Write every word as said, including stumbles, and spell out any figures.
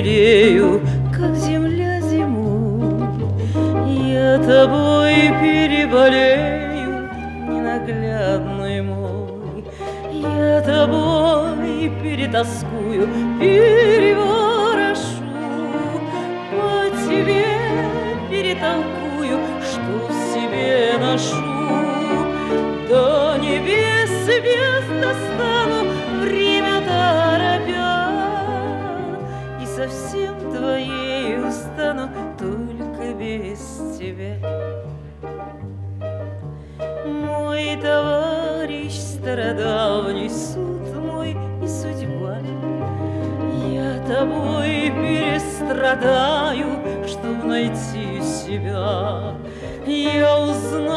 белею, как земля зимой. Я тобой переболею, ненаглядный мой. Я тобой перетаскую, переворошу, по тебе перетолкую, что в себе ношу. До небес звезд достану, время торопя, и совсем твоею стану, только без тебя. Мой товарищ стародавний, суд мой и судьба, я тобой перестрадаю, чтоб найти себя. Я узнаю